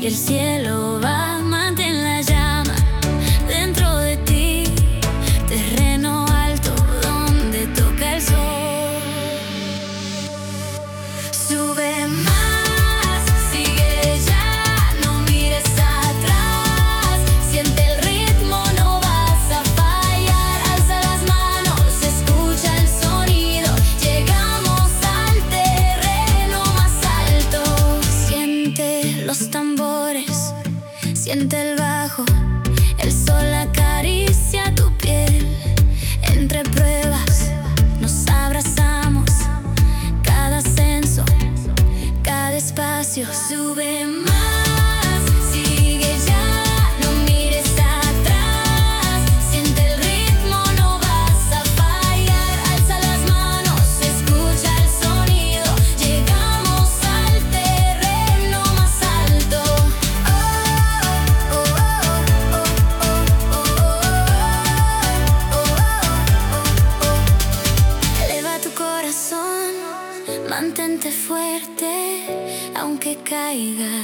y el cielo va. Mantén la llama dentro de ti, terreno alto donde toca el sol. Sube más, sigue ya, no mires atrás. Siente el ritmo, no vas a fallar. Alza las manos, escucha el sonido. Llegamos al terreno más alto. Siente los tambores, siente el bajo. El sol acaricia tu piel. Entre pruebas nos abrazamos. Cada ascenso, cada espacio. Sube más, sigue ya, no mires atrás. Siente el ritmo, no vas a fallar. Alza las manos, escucha el sonido. Llegamos al terreno más alto. Eleva tu corazón, mantente fuerte, aunque caigas.